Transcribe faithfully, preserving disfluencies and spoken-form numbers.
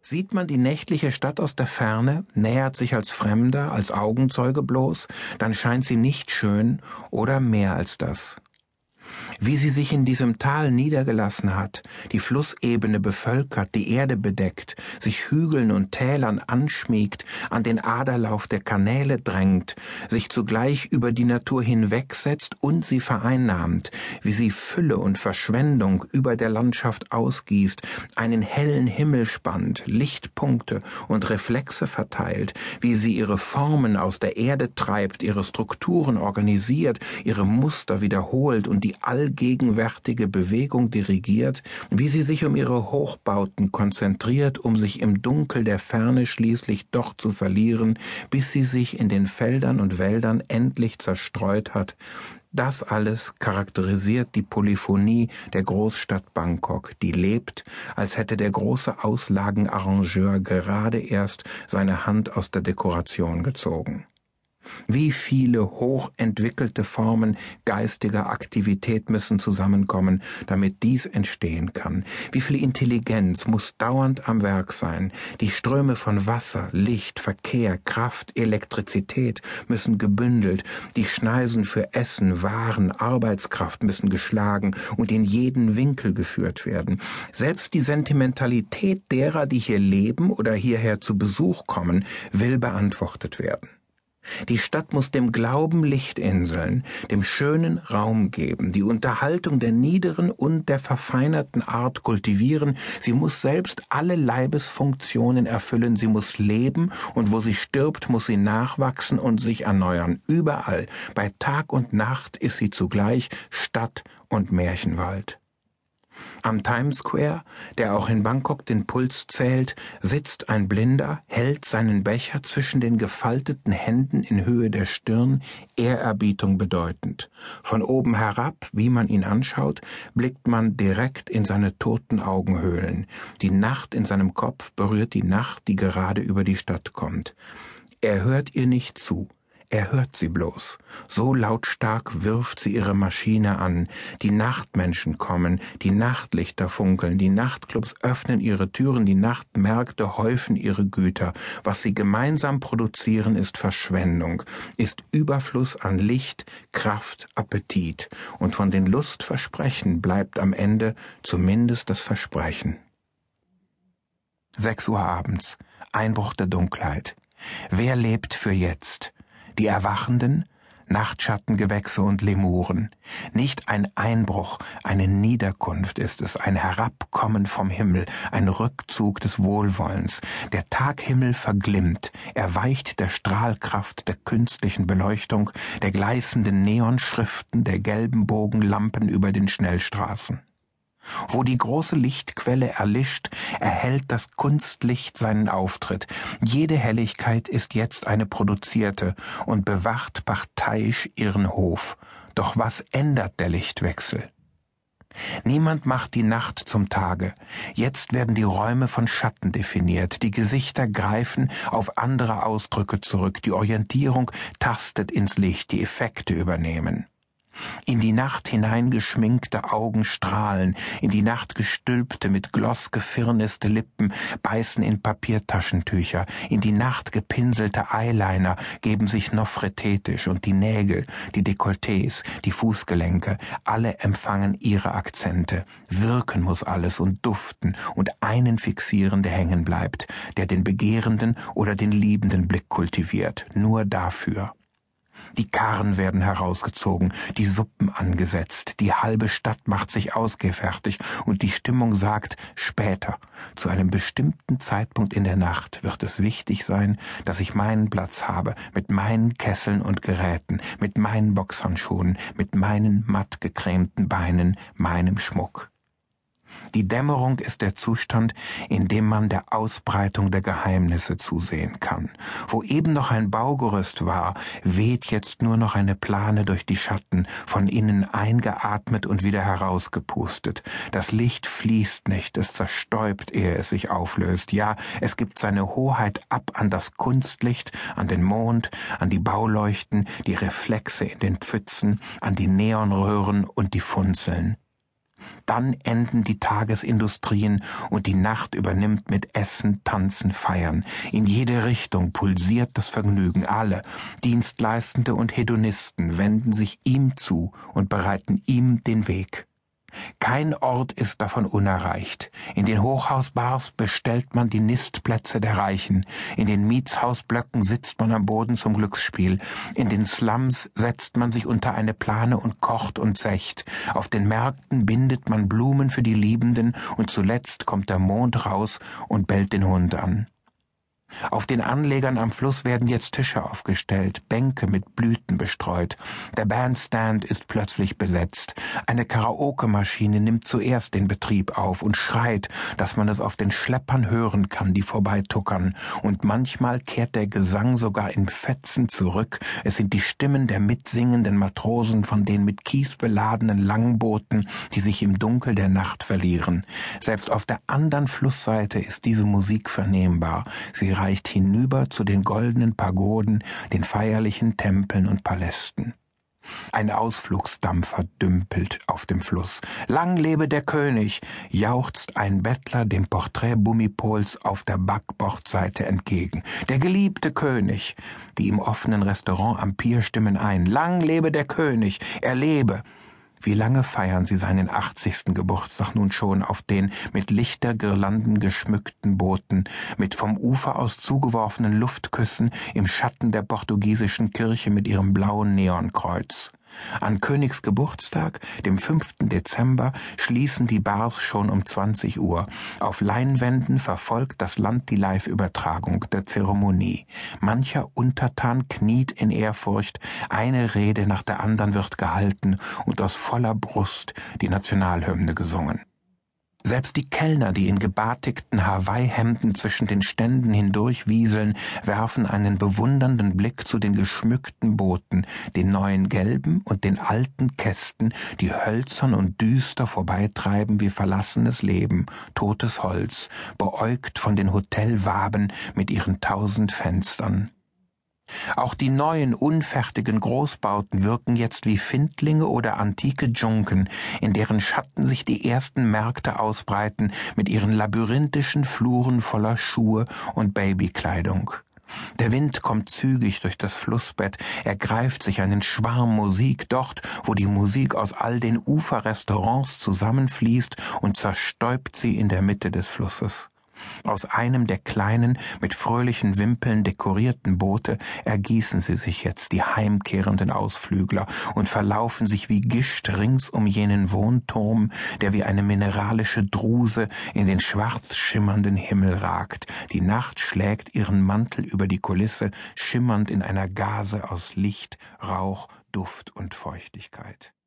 Sieht man die nächtliche Stadt aus der Ferne, nähert sich als Fremder, als Augenzeuge bloß, dann scheint sie nicht schön oder mehr als das. Wie sie sich in diesem Tal niedergelassen hat, die Flussebene bevölkert, die Erde bedeckt, sich Hügeln und Tälern anschmiegt, an den Aderlauf der Kanäle drängt, sich zugleich über die Natur hinwegsetzt und sie vereinnahmt, wie sie Fülle und Verschwendung über der Landschaft ausgießt, einen hellen Himmel spannt, Lichtpunkte und Reflexe verteilt, wie sie ihre Formen aus der Erde treibt, ihre Strukturen organisiert, ihre Muster wiederholt und die allgegenwärtige Bewegung dirigiert, wie sie sich um ihre Hochbauten konzentriert, um sich im Dunkel der Ferne schließlich doch zu verlieren, bis sie sich in den Feldern und Wäldern endlich zerstreut hat. Das alles charakterisiert die Polyphonie der Großstadt Bangkok, die lebt, als hätte der große Auslagenarrangeur gerade erst seine Hand aus der Dekoration gezogen. Wie viele hochentwickelte Formen geistiger Aktivität müssen zusammenkommen, damit dies entstehen kann? Wie viel Intelligenz muss dauernd am Werk sein? Die Ströme von Wasser, Licht, Verkehr, Kraft, Elektrizität müssen gebündelt, die Schneisen für Essen, Waren, Arbeitskraft müssen geschlagen und in jeden Winkel geführt werden. Selbst die Sentimentalität derer, die hier leben oder hierher zu Besuch kommen, will beantwortet werden. Die Stadt muss dem Glauben Lichtinseln, dem schönen Raum geben, die Unterhaltung der niederen und der verfeinerten Art kultivieren, sie muss selbst alle Leibesfunktionen erfüllen, sie muss leben und wo sie stirbt, muss sie nachwachsen und sich erneuern. Überall, bei Tag und Nacht ist sie zugleich Stadt und Märchenwald. Am Times Square, der auch in Bangkok den Puls zählt, sitzt ein Blinder, hält seinen Becher zwischen den gefalteten Händen in Höhe der Stirn, Ehrerbietung bedeutend. Von oben herab, wie man ihn anschaut, blickt man direkt in seine toten Augenhöhlen. Die Nacht in seinem Kopf berührt die Nacht, die gerade über die Stadt kommt. Er hört ihr nicht zu. Er hört sie bloß. So lautstark wirft sie ihre Maschine an. Die Nachtmenschen kommen, die Nachtlichter funkeln, die Nachtclubs öffnen ihre Türen, die Nachtmärkte häufen ihre Güter. Was sie gemeinsam produzieren, ist Verschwendung, ist Überfluss an Licht, Kraft, Appetit. Und von den Lustversprechen bleibt am Ende zumindest das Versprechen. Sechs Uhr abends, Einbruch der Dunkelheit. Wer lebt für jetzt? Die Erwachenden, Nachtschattengewächse und Lemuren. Nicht ein Einbruch, eine Niederkunft ist es, ein Herabkommen vom Himmel, ein Rückzug des Wohlwollens. Der Taghimmel verglimmt, er weicht der Strahlkraft der künstlichen Beleuchtung, der gleißenden Neonschriften, der gelben Bogenlampen über den Schnellstraßen. Wo die große Lichtquelle erlischt, erhält das Kunstlicht seinen Auftritt. Jede Helligkeit ist jetzt eine produzierte und bewacht parteiisch ihren Hof. Doch was ändert der Lichtwechsel? Niemand macht die Nacht zum Tage. Jetzt werden die Räume von Schatten definiert. Die Gesichter greifen auf andere Ausdrücke zurück. Die Orientierung tastet ins Licht, die Effekte übernehmen. In die Nacht hineingeschminkte Augen strahlen, in die Nacht gestülpte, mit Gloss gefirniste Lippen beißen in Papiertaschentücher, in die Nacht gepinselte Eyeliner geben sich nofretetisch und die Nägel, die Dekolletés, die Fußgelenke, alle empfangen ihre Akzente. Wirken muss alles und duften und einen fixieren, der hängen bleibt, der den begehrenden oder den liebenden Blick kultiviert, nur dafür. Die Karren werden herausgezogen, die Suppen angesetzt, die halbe Stadt macht sich ausgehfertig und die Stimmung sagt, später, zu einem bestimmten Zeitpunkt in der Nacht wird es wichtig sein, dass ich meinen Platz habe, mit meinen Kesseln und Geräten, mit meinen Boxhandschuhen, mit meinen matt gecremten Beinen, meinem Schmuck. Die Dämmerung ist der Zustand, in dem man der Ausbreitung der Geheimnisse zusehen kann. Wo eben noch ein Baugerüst war, weht jetzt nur noch eine Plane durch die Schatten, von innen eingeatmet und wieder herausgepustet. Das Licht fließt nicht, es zerstäubt, ehe es sich auflöst. Ja, es gibt seine Hoheit ab an das Kunstlicht, an den Mond, an die Bauleuchten, die Reflexe in den Pfützen, an die Neonröhren und die Funzeln. Dann enden die Tagesindustrien und die Nacht übernimmt mit Essen, Tanzen, Feiern. In jede Richtung pulsiert das Vergnügen. Alle, Dienstleistende und Hedonisten, wenden sich ihm zu und bereiten ihm den Weg. Kein Ort ist davon unerreicht. In den Hochhausbars bestellt man die Nistplätze der Reichen. In den Mietshausblöcken sitzt man am Boden zum Glücksspiel. In den Slums setzt man sich unter eine Plane und kocht und secht. Auf den Märkten bindet man Blumen für die Liebenden und zuletzt kommt der Mond raus und bellt den Hund an. Auf den Anlegern am Fluss werden jetzt Tische aufgestellt, Bänke mit Blüten bestreut. Der Bandstand ist plötzlich besetzt. Eine Karaoke-Maschine nimmt zuerst den Betrieb auf und schreit, dass man es auf den Schleppern hören kann, die vorbeituckern. Und manchmal kehrt der Gesang sogar in Fetzen zurück. Es sind die Stimmen der mitsingenden Matrosen von den mit Kies beladenen Langbooten, die sich im Dunkel der Nacht verlieren. Selbst auf der anderen Flussseite ist diese Musik vernehmbar. Sie reicht hinüber zu den goldenen Pagoden, den feierlichen Tempeln und Palästen. Ein Ausflugsdampfer dümpelt auf dem Fluss. Lang lebe der König, jauchzt ein Bettler dem Porträt Bumipols auf der Backbordseite entgegen. Der geliebte König. Die im offenen Restaurant am Pier stimmen ein. Lang lebe der König, er lebe. Wie lange feiern sie seinen achtzigsten Geburtstag nun schon auf den mit Lichtergirlanden geschmückten Booten, mit vom Ufer aus zugeworfenen Luftküssen im Schatten der portugiesischen Kirche mit ihrem blauen Neonkreuz. An Königs Geburtstag, dem fünften Dezember, schließen die Bars schon um zwanzig Uhr. Auf Leinwänden verfolgt das Land die Live-Übertragung der Zeremonie. Mancher Untertan kniet in Ehrfurcht, eine Rede nach der anderen wird gehalten und aus voller Brust die Nationalhymne gesungen. Selbst die Kellner, die in gebatigten Hawaii-Hemden zwischen den Ständen hindurchwieseln, werfen einen bewundernden Blick zu den geschmückten Booten, den neuen gelben und den alten Kästen, die hölzern und düster vorbeitreiben wie verlassenes Leben, totes Holz, beäugt von den Hotelwaben mit ihren tausend Fenstern. Auch die neuen, unfertigen Großbauten wirken jetzt wie Findlinge oder antike Dschunken, in deren Schatten sich die ersten Märkte ausbreiten mit ihren labyrinthischen Fluren voller Schuhe und Babykleidung. Der Wind kommt zügig durch das Flussbett, er greift sich einen Schwarm Musik dort, wo die Musik aus all den Uferrestaurants zusammenfließt und zerstäubt sie in der Mitte des Flusses. Aus einem der kleinen, mit fröhlichen Wimpeln dekorierten Boote ergießen sie sich jetzt, die heimkehrenden Ausflügler, und verlaufen sich wie Gischt rings um jenen Wohnturm, der wie eine mineralische Druse in den schwarz schimmernden Himmel ragt. Die Nacht schlägt ihren Mantel über die Kulisse, schimmernd in einer Gaze aus Licht, Rauch, Duft und Feuchtigkeit.